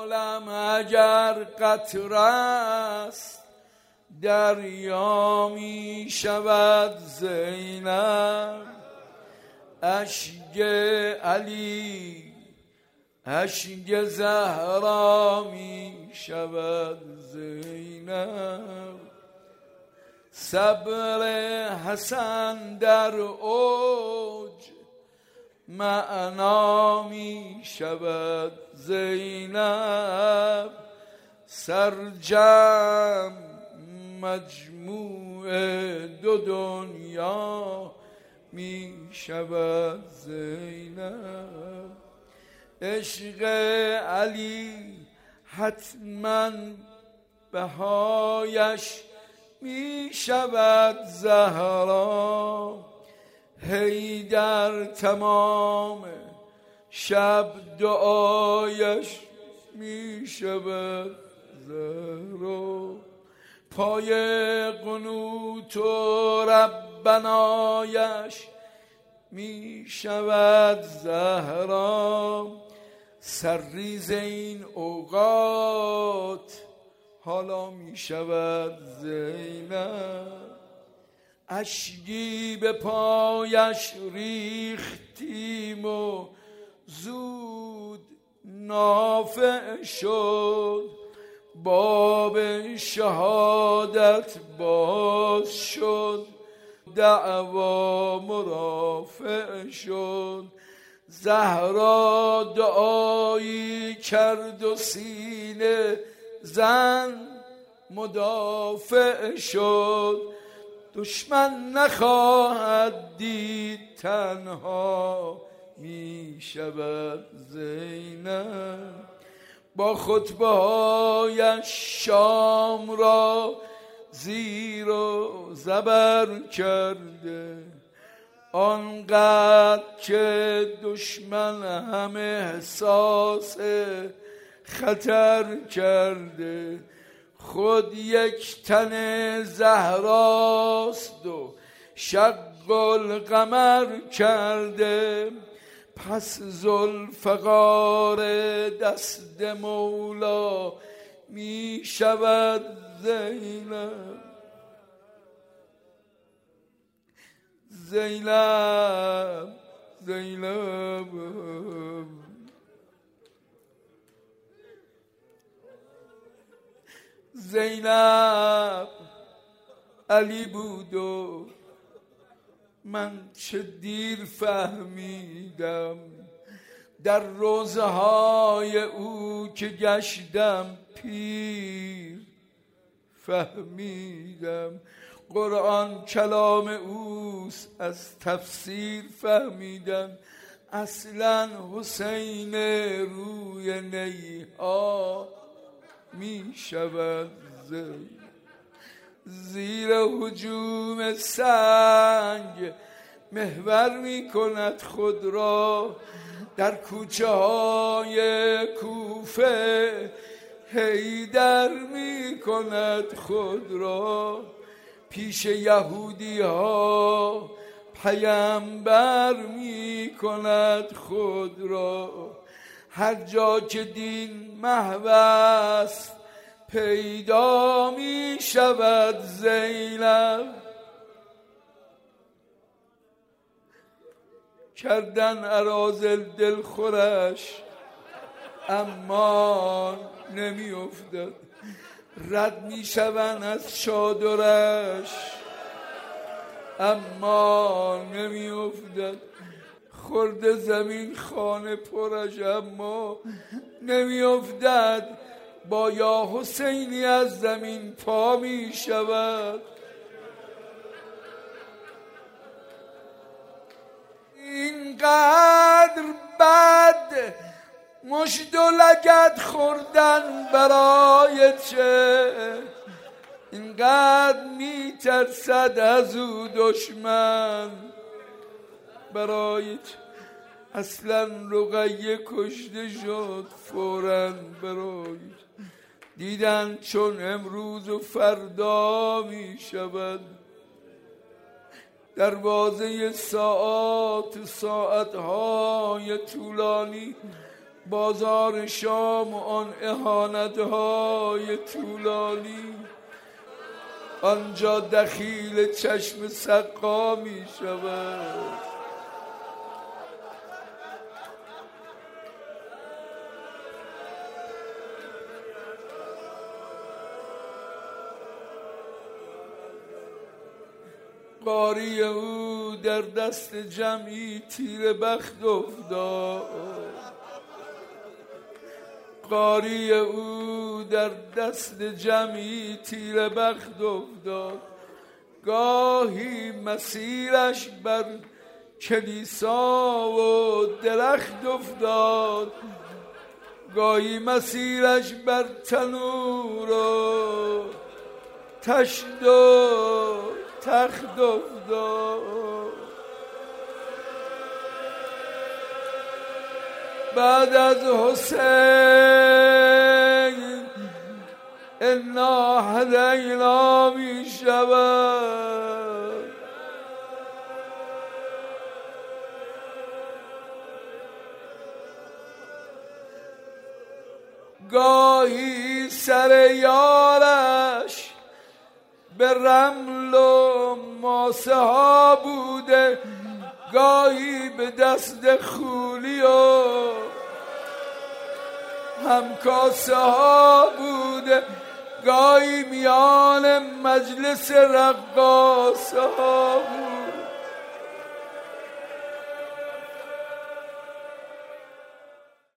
عالم اگر قطره است دریا می شود زینب. اشک علی اشک زهرا می شود زینب. صبر حسن در اوج معنا می شود زینب. سرجم مجموع دو دنیا می شود زینب. عشق علی حتما بهایش می شود زهرا. حیدر تمام شب دعایش می شود زهرا. پای قنوت و ربنایش می شود زهرا. سرریز این اوقات حالا می شود زینب. اشکی به پایش ریختیم و زود نافع شد. باب شهادت باز شد دعوا مرافع شد. زهرا دعایی کرد و سینه زن مدافع شد. دشمن نخواهد دید تنها می شود زینب. با خطبه هایش شام را زیر و زبر کرده. آنقدر که دشمن همه احساس خطر کرده. خود یک تن زهراست و شق القمر کرده. پس ذوالفقار دست مولا می شود زینب. زینب زینب زینب علی بود و من چه دیر فهمیدم. در روزه های او که گشتم پیر فهمیدم. قرآن کلام اوست از تفسیر فهمیدم. اصلا حسین روی نیها می شود زیر هجوم سنگ محور می کند خود را. در کوچه های کوفه حیدر می کند خود را. پیش یهودی ها پیامبر می کند خود را. هر جا که دین محو است پیدا می شود زینب. کردن اراذل دلخورش اما نمی افتد. رد می شوند از چادرش اما نمی افتد. خورد زمین خانه پرش اما نمی افتد. با یا حسینی از زمین پا می شود. اینقدر بد مشت و لگد خوردن برای چه؟ اینقدر می ترسد از او دشمن برای چه؟ اصلا رقیه کشته شد فوراً برای دیدن چون امروز و فردا می شود. دروازه ساعتهای طولانی بازار شام و آن اهانت‌های طولانی، آنجا دخیل چشم سقا می شود. قاری او در دست جمعی تیر بخت افتاد، قاری او در دست جمعی تیر بخت افتاد. گاهی مسیرش بر کلیسا و درخت افتاد، گاهی مسیرش بر تنور و تشت و تخت افتاد. بعد از حسین انا هدینا می شود. گاهی سر یارش به رمل و ماسه ها بوده، گاهی به دست خولی و همکاسه ها بوده، گاهی میان مجلس رقاصه ها بود.